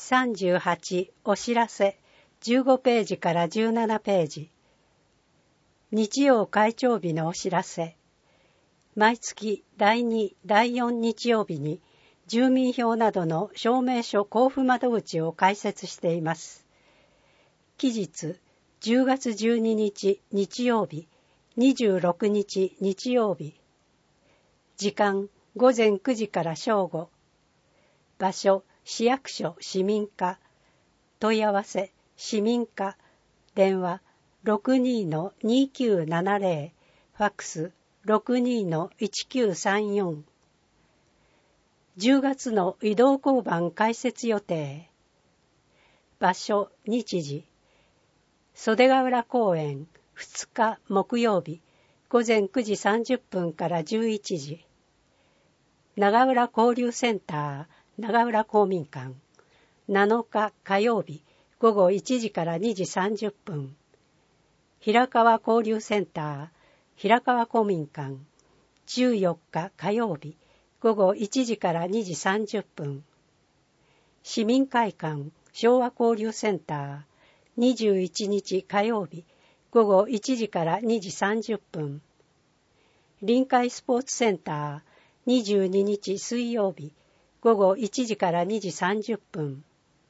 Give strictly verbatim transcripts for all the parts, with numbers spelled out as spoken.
さんじゅうはちお知らせじゅうごページからじゅうななページ。日曜会長日のお知らせ。毎月だいに、だいよん日曜日に住民票などの証明書交付窓口を開設しています。期日じゅうがつじゅうににち日曜日、にじゅうろくにち日曜日。時間ごぜんくじから正午。場所市役所市民課。問い合わせ市民課。電話 ろくにー にきゅうななぜろ。ファックス ろくにー いちきゅうさんよん。じゅうがつの移動交番開設予定。場所日時。袖ヶ浦公園ふつか木曜日ごぜんくじさんじゅっぷんからじゅういちじ。長浦交流センター長浦公民館なのか火曜日ごごいちじからにじさんじゅっぷん。平川交流センター平川公民館じゅうよっか火曜日ごごいちじからにじさんじゅっぷん。市民会館昭和交流センターにじゅういちにち火曜日ごごいちじからにじさんじゅっぷん。臨海スポーツセンターにじゅうににち水曜日ごごいちじからにじさんじゅっぷん。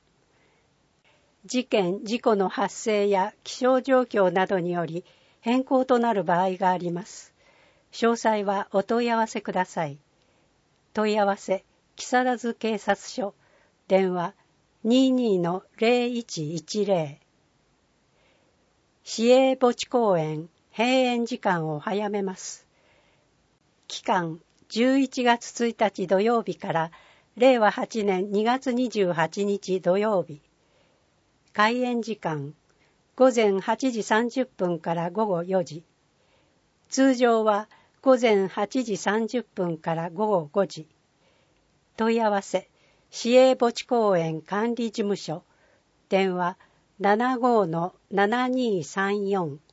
事件・事故の発生や気象状況などにより変更となる場合があります。詳細はお問い合わせください。問い合わせ木更津警察署電話 にじゅうにのぜろいちいちぜろ。市営墓地公園閉園時間を早めます。期間じゅういちがつついたち土曜日かられいわはちねんにがつにじゅうはちにち土曜日。開園時間ごぜんはちじさんじゅっぷんからごごよじ。通常はごぜんはちじさんじゅっぷんからごごごじ。問い合わせ市営墓地公園管理事務所電話 ななごのななにさんよん。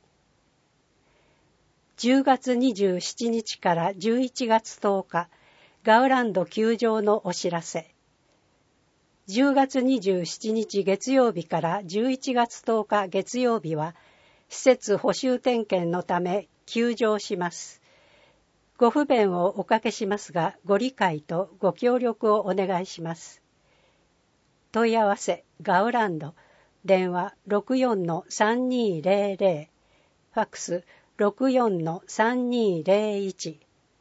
じゅうがつにじゅうしちにちからじゅういちがつとおかガウランド休場のお知らせ。じゅうがつにじゅうしちにち月曜日からじゅういちがつとおか月曜日は施設補修点検のため休場します。ご不便をおかけしますがご理解とご協力をお願いします。問い合わせガウランド電話 ろくよんのさんにーぜろぜろ。ファックス ろくよんのさんにーぜろいち。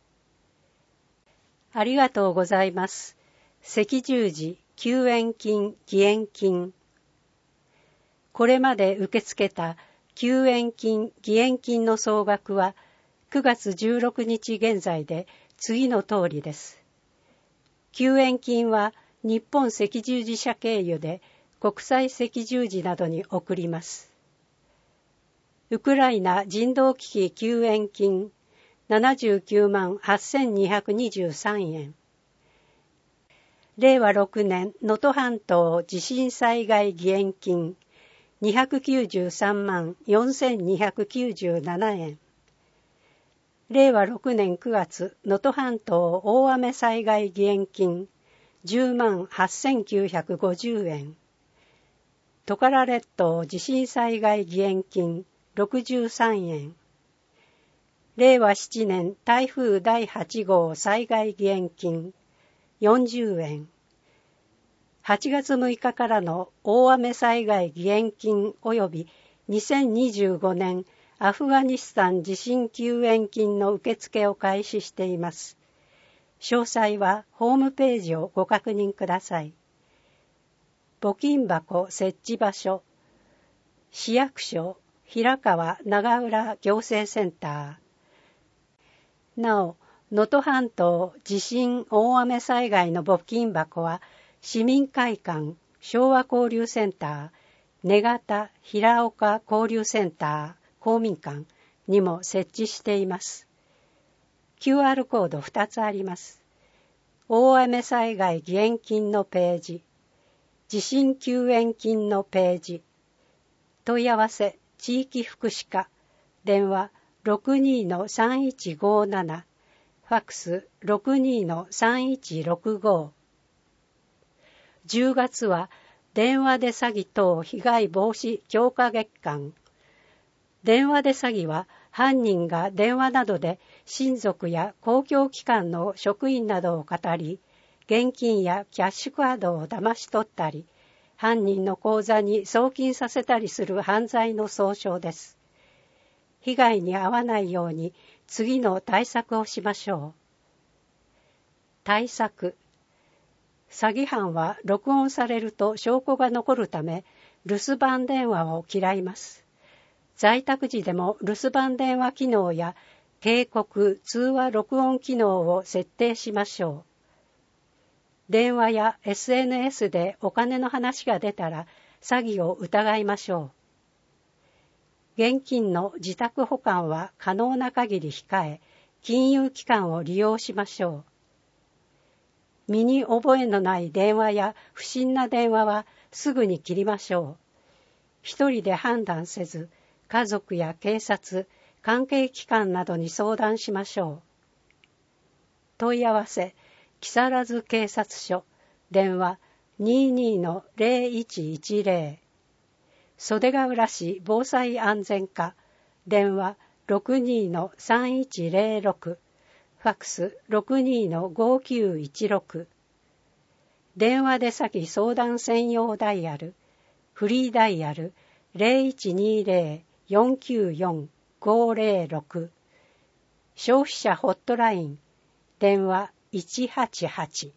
ありがとうございます。赤十字救援金義援金。これまで受け付けた救援金義援金の総額はくがつじゅうろくにち現在で次の通りです。救援金は日本赤十字社経由で国際赤十字などに送ります。ウクライナ人道危機救援金ななじゅうきゅうまんはっせんにひゃくにじゅうさんえん。れいわろくねん能登半島地震災害義援金にひゃくきゅうじゅうさんまんよんせんにひゃくきゅうじゅうななえん。れいわろくねんくがつ能登半島大雨災害義援金じゅうまんはっせんきゅうひゃくごじゅうえん。トカラ列島地震災害義援金ろくじゅうさんえん。れいわしちねん台風だいはちごう災害義援金よんじゅうえん。はちがつむいかからの大雨災害義援金及びにせんにじゅうごねんアフガニスタン地震救援金の受付を開始しています。詳細はホームページをご確認ください。募金箱設置場所市役所平川長浦行政センター。なお能登半島地震大雨災害の募金箱は市民会館昭和交流センター根方平岡交流センター公民館にも設置しています。キューアール コードふたつあります。大雨災害義援金のページ、地震救援金のページ、問い合わせ地域福祉課、電話 ろくにーのさんいちごなな、ファックス ろくにーのさんいちろくご。じゅうがつは電話で詐欺等被害防止強化月間。電話で詐欺は犯人が電話などで親族や公共機関の職員などを語り、現金やキャッシュカードを騙し取ったり、犯人の口座に送金させたりする犯罪の総称です。被害に遭わないように次の対策をしましょう。対策。詐欺犯は録音されると証拠が残るため、留守番電話を嫌います。在宅時でも留守番電話機能や警告・通話録音機能を設定しましょう。電話や エスエヌエス でお金の話が出たら詐欺を疑いましょう。現金の自宅保管は可能な限り控え、金融機関を利用しましょう。身に覚えのない電話や不審な電話はすぐに切りましょう。一人で判断せず、家族や警察、関係機関などに相談しましょう。問い合わせ、木更津警察署、電話 にじゅうにのゼロいちいちゼロ。袖ヶ浦市防災安全課、電話 ろくにのさんいちゼロろく、ファックス ろくにのごきゅういちろく。電話で詐欺相談専用ダイヤル、フリーダイヤル ゼロいちにゼロ よんきゅうよん ごゼロろく。消費者ホットライン、電話いちはちはち。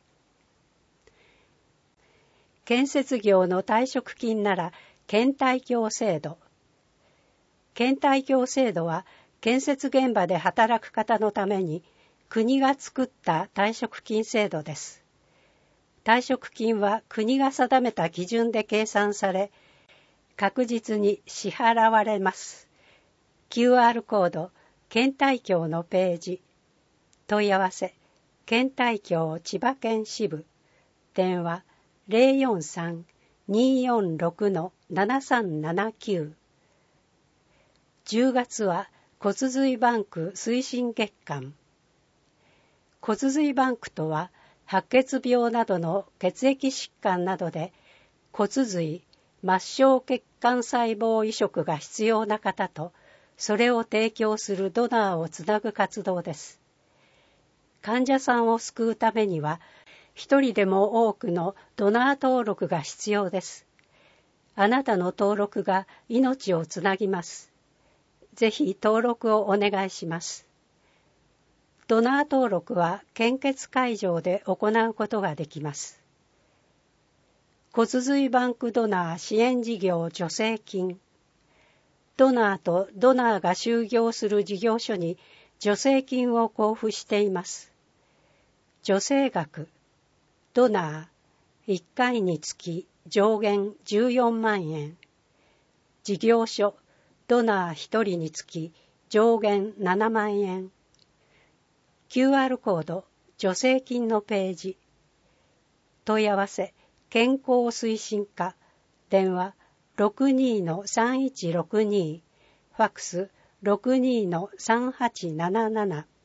建設業の退職金なら県退協制度。県退協制度は建設現場で働く方のために国が作った退職金制度です。退職金は国が定めた基準で計算され、確実に支払われます。キューアール コード、県退協のページ。問い合わせ、県退協千葉県支部。電話ゼロよんさん にーよんろく のななさんななきゅう。じゅうがつは骨髄バンク推進月間。骨髄バンクとは、白血病などの血液疾患などで骨髄、末梢血管細胞移植が必要な方と、それを提供するドナーをつなぐ活動です。患者さんを救うためには、一人でも多くのドナー登録が必要です。あなたの登録が命をつなぎます。ぜひ登録をお願いします。ドナー登録は献血会場で行うことができます。骨髄バンクドナー支援事業助成金。ドナーとドナーが就業する事業所に助成金を交付しています。助成額、ドナーいっかいにつき上限じゅうよんまんえん。事業所、ドナーひとりにつき上限ななまんえん。キューアール コード、助成金のページ。問い合わせ、健康推進課、電話ろくにのさんいちろくに、ファックス ろくにのさんはちなななな。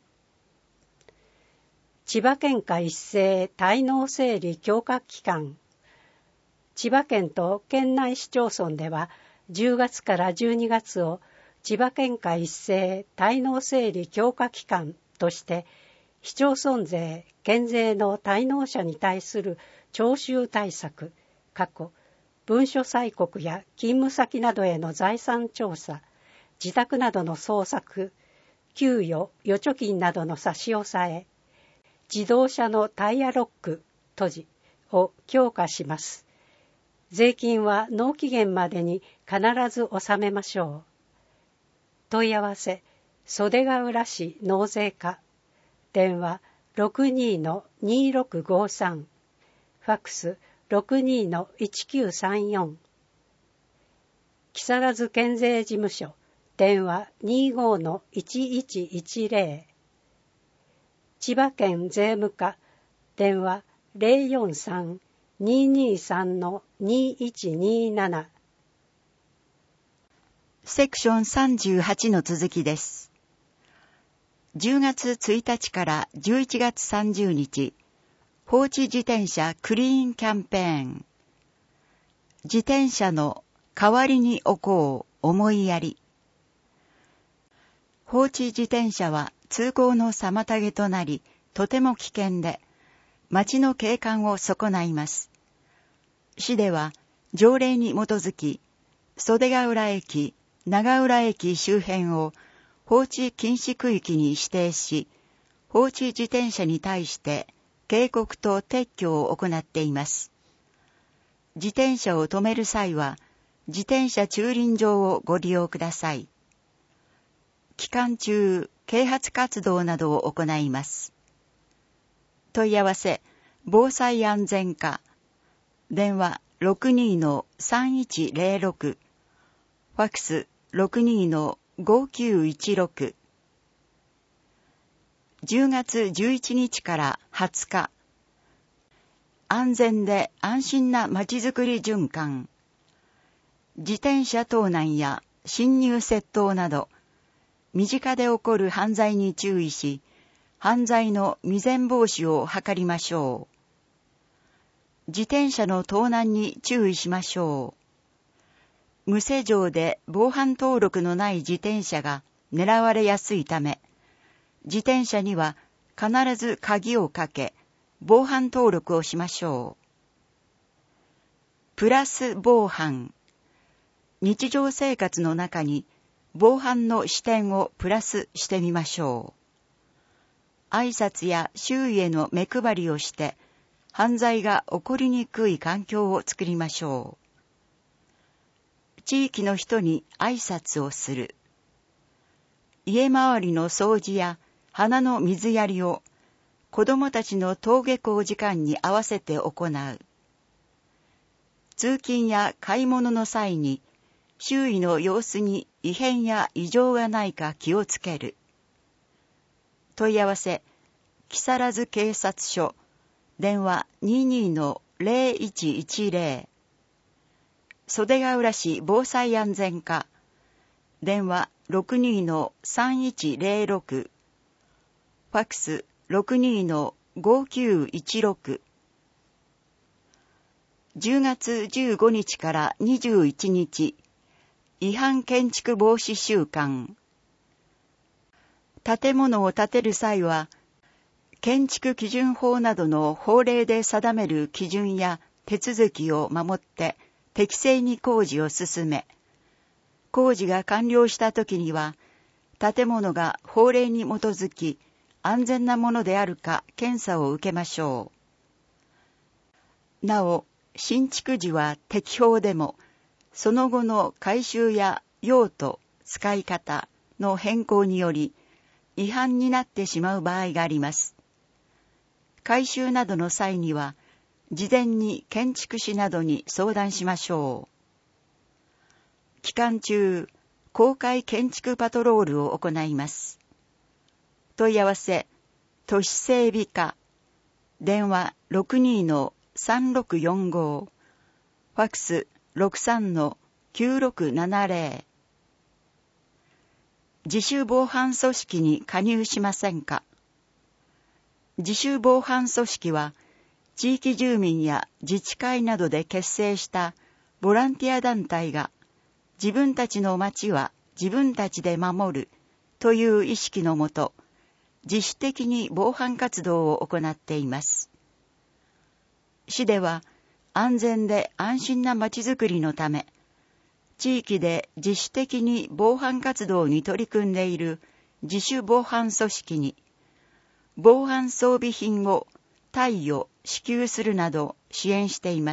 千葉県下一斉滞納整理強化期間。千葉県と県内市町村ではじゅうがつからじゅうにがつを千葉県下一斉滞納整理強化期間として市町村税・県税の滞納者に対する徴収対策、過去文書催告や勤務先などへの財産調査、自宅などの捜索、給与・預貯金などの差し押さえ、自動車のタイヤロック、閉じを強化します。税金は納期限までに必ず納めましょう。問い合わせ、袖ヶ浦市納税課、電話ろくにのにろくごさん、ファックスろくにのいちきゅうさんよん。木更津県税事務所、電話にじゅうごのいちいちいちゼロ。千葉県税務課、電話ゼロよんさん にーにーさんのにいちにーなな。 セクションさんじゅうはちの続きです。じゅうがつついたちからじゅういちがつさんじゅうにち、放置自転車クリーンキャンペーン。 自転車の代わりに置こう思いやり。放置自転車は通行の妨げとなり、とても危険で、街の景観を損ないます。市では条例に基づき、袖ヶ浦駅、長浦駅周辺を放置禁止区域に指定し、放置自転車に対して警告と撤去を行っています。自転車を止める際は、自転車駐輪場をご利用ください。期間中、啓発活動などを行います。問い合わせ、防災安全課、電話 ろくにーさんいちゼロろく、ファックス ろくにーごきゅういちろく。じゅうがつじゅういちにちからはつか、安全で安心なまちづくり循環。自転車盗難や侵入窃盗など、身近で起こる犯罪に注意し、犯罪の未然防止を図りましょう。自転車の盗難に注意しましょう。無施錠で防犯登録のない自転車が狙われやすいため、自転車には必ず鍵をかけ、防犯登録をしましょう。プラス防犯。日常生活の中に防犯の視点をプラスしてみましょう。挨拶や周囲への目配りをして、犯罪が起こりにくい環境を作りましょう。地域の人に挨拶をする。家周りの掃除や花の水やりを子どもたちの登下校時間に合わせて行う。通勤や買い物の際に周囲の様子に異変や異常がないか気をつける。問い合わせ、木更津警察署、電話 にーにーのゼロいちいちゼロ。袖ヶ浦市防災安全課、電話 ろくにーのさんいちゼロろく。ファックス ろくにーのごきゅういちろく。じゅうがつじゅうごにちからにじゅういちにち、違反建築防止週間。建物を建てる際は、建築基準法などの法令で定める基準や手続きを守って適正に工事を進め、工事が完了した時には、建物が法令に基づき安全なものであるか検査を受けましょう。なお、新築時は適法でも、その後の改修や用途、使い方の変更により違反になってしまう場合があります。改修などの際には、事前に建築士などに相談しましょう。期間中、公開建築パトロールを行います。問い合わせ、都市整備課、電話 ろくにーのさんろくよんご、ファックスろくさんのきゅうろくななゼロ。自主防犯組織に加入しませんか？自主防犯組織は、地域住民や自治会などで結成したボランティア団体が、自分たちの町は自分たちで守るという意識のもと、自主的に防犯活動を行っています。市では、安全で安心なまちづくりのため、地域で自主的に防犯活動に取り組んでいる自主防犯組織に、防犯装備品を貸与、支給するなど支援しています。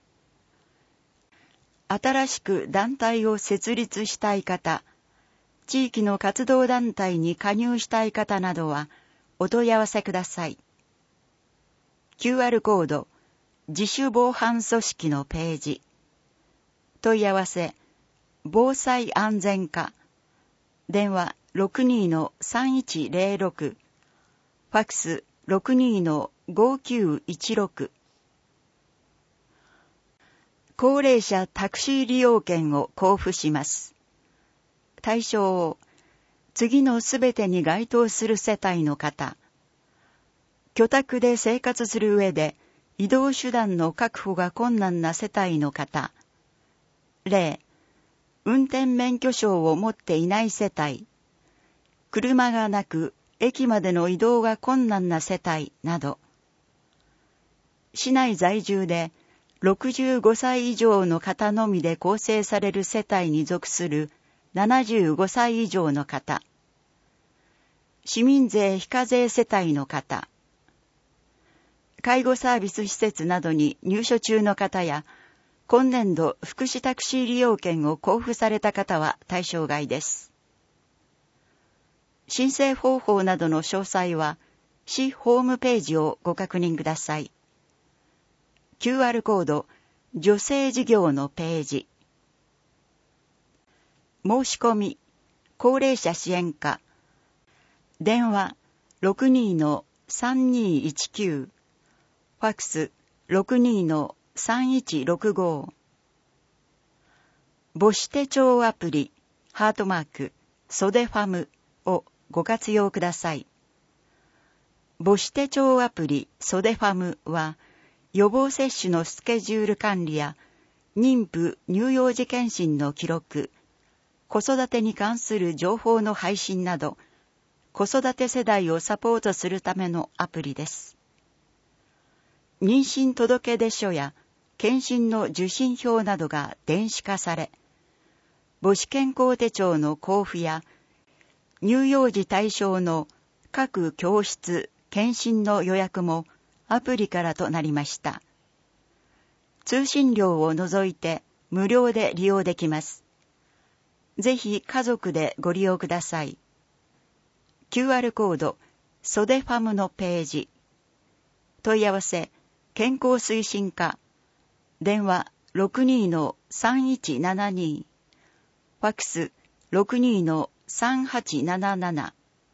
新しく団体を設立したい方、地域の活動団体に加入したい方などはお問い合わせください。キューアール コード、自主防犯組織のページ。問い合わせ、防災安全課、電話 ろくにーのさんいちゼロろく、ファックス ろくにーのごきゅういちろく。高齢者タクシー利用券を交付します。対象を、次のすべてに該当する世帯の方、居宅で生活する上で移動手段の確保が困難な世帯の方。例、運転免許証を持っていない世帯、車がなく駅までの移動が困難な世帯など、市内在住でろくじゅうごさい以上の方のみで構成される世帯に属するななじゅうごさい以上の方、市民税非課税世帯の方、介護サービス施設などに入所中の方や、今年度福祉タクシー利用券を交付された方は対象外です。申請方法などの詳細は、市ホームページをご確認ください。キューアール コード、助成事業のページ。申し込み、高齢者支援課。電話 ろくにーのさんにーいちきゅう。ファックス ろくにーのさんいちろくご。母子手帳アプリ、ハートマーク、袖ファムをご活用ください。母子手帳アプリ、袖ファムは、予防接種のスケジュール管理や、妊婦乳幼児検診の記録、子育てに関する情報の配信など、子育て世代をサポートするためのアプリです。妊娠届出書や検診の受診票などが電子化され、母子健康手帳の交付や乳幼児対象の各教室、検診の予約もアプリからとなりました。通信料を除いて無料で利用できます。ぜひ家族でご利用ください。キューアール コード、袖ファムのページ。問い合わせ、健康推進課。電話 ろくにーのさんいちななに。ファックス ろくにーのさんはちなななな。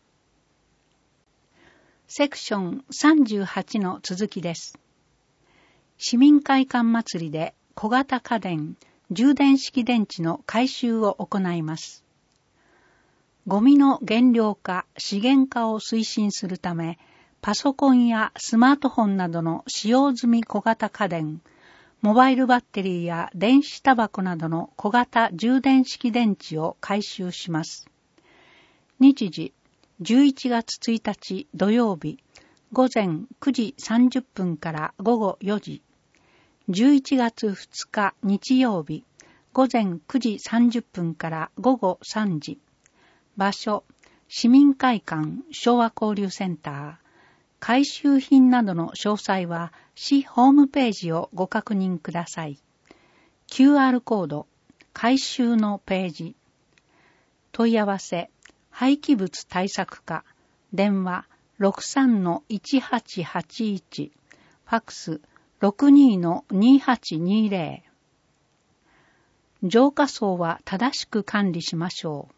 セクションさんじゅうはちの続きです。市民会館祭りで小型家電、充電式電池の回収を行います。ゴミの減量化、資源化を推進するため、パソコンやスマートフォンなどの使用済み小型家電、モバイルバッテリーや電子タバコなどの小型充電式電池を回収します。日時、じゅういちがつついたち土曜日、午前くじさんじゅっぷんから午後よじ。じゅういちがつふつか日曜日、午前くじさんじゅっぷんから午後さんじ。場所、市民会館昭和交流センター。回収品などの詳細は市ホームページをご確認ください。キューアール コード、回収のページ。問い合わせ、廃棄物対策課。電話 ろくさんのいちはちはちいち。ファックス ろくにーのにはちにぜろ。浄化槽は正しく管理しましょう。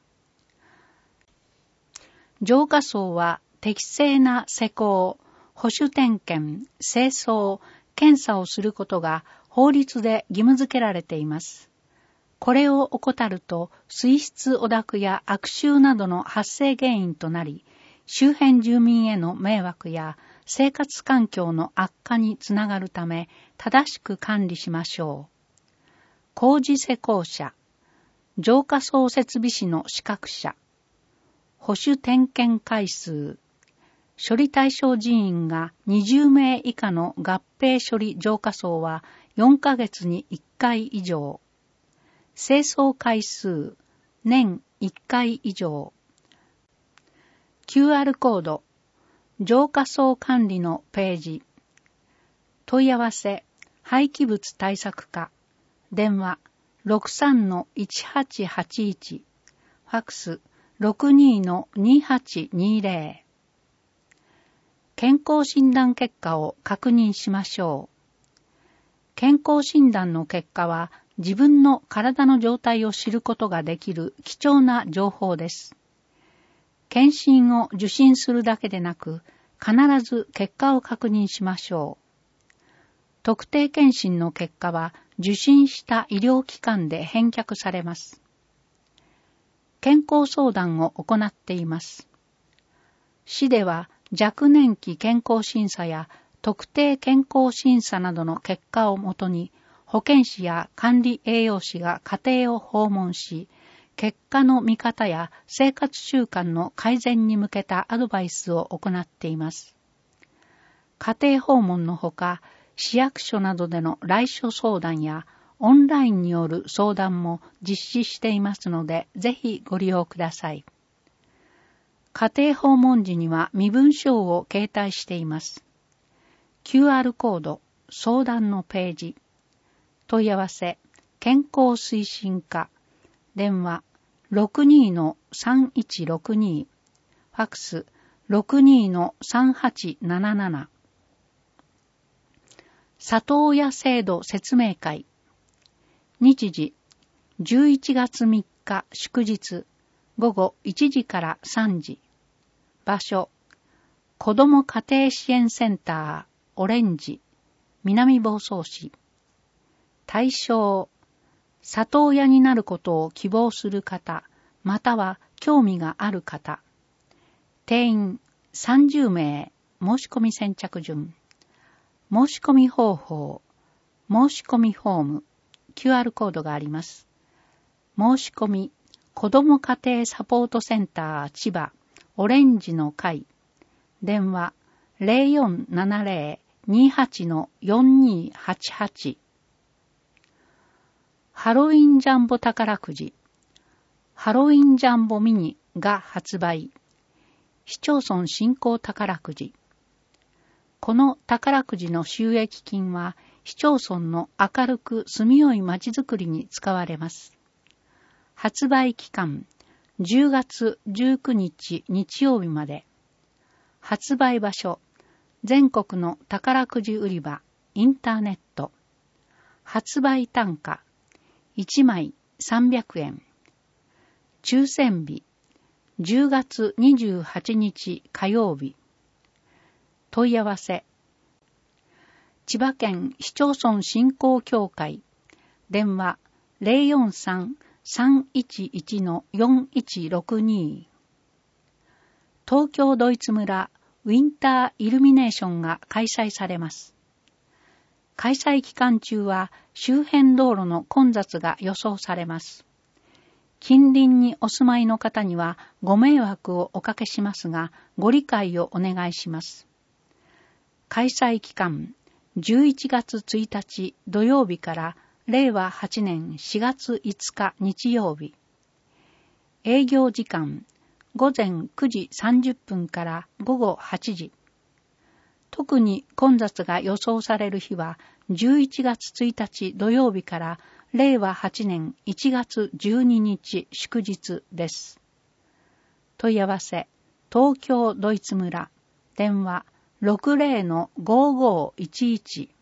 浄化槽は適正な施工、保守点検、清掃、検査をすることが法律で義務付けられています。これを怠ると水質汚濁や悪臭などの発生原因となり、周辺住民への迷惑や生活環境の悪化につながるため、正しく管理しましょう。工事施工者、浄化槽設備士の資格者、保守点検回数、処理対象人員がにじゅうめい以下の合併処理浄化槽はよんかげつにいっかい以上、清掃回数、年いっかい以上。キューアール コード、浄化槽管理のページ。問い合わせ、廃棄物対策課。電話 ろくさんのいちはちはちいち。ファックス ろくにーのにはちにぜろ。健康診断結果を確認しましょう。健康診断の結果は自分の体の状態を知ることができる貴重な情報です。検診を受診するだけでなく、必ず結果を確認しましょう。特定検診の結果は受診した医療機関で返却されます。健康相談を行っています。市では若年期健康審査や特定健康審査などの結果をもとに、保健師や管理栄養士が家庭を訪問し、結果の見方や生活習慣の改善に向けたアドバイスを行っています。家庭訪問のほか、市役所などでの来所相談やオンラインによる相談も実施していますので、ぜひご利用ください。家庭訪問時には身分証を携帯しています。キューアール コード、相談のページ、問い合わせ、健康推進課、電話 ろくにーのさんいちろくに、ファックス ろくにーのさんはちなななな。里親制度説明会。日時、じゅういちがつみっか祝日、午後いちじからさんじ。場所、子ども家庭支援センター、オレンジ、南房総市。対象、里親になることを希望する方、または興味がある方。定員さんじゅうめい、申し込み先着順。申し込み方法、申し込みフォーム、キューアール コードがあります。申し込み、子ども家庭サポートセンター千葉、オレンジの会。電話 ゼロよんななゼロ にはち よんにはちはち。ハロウィンジャンボ宝くじ、ハロウィンジャンボミニが発売。市町村振興宝くじ。この宝くじの収益金は市町村の明るく住みよいまちづくりに使われます。発売期間、じゅうがつじゅうくにち日曜日まで。発売場所、全国の宝くじ売り場、インターネット。発売単価、いちまいさんびゃくえん。抽選日、じゅうがつにじゅうはちにち火曜日。問い合わせ、千葉県市町村振興協会、電話 ゼロよんさん さんいちいち よんいちろくに。東京ドイツ村ウィンターイルミネーションが開催されます。開催期間中は周辺道路の混雑が予想されます。近隣にお住まいの方にはご迷惑をおかけしますが、ご理解をお願いします。開催期間、じゅういちがつついたち土曜日かられいわはちねんしがついつか日曜日。営業時間、ごぜんくじさんじゅっぷんからごごはちじ。特に混雑が予想される日は、じゅういちがつついたち土曜日かられいわはちねんいちがつじゅうににち祝日です。問い合わせ、東京ドイツ村、電話 ろくぜろのごーごーいちいち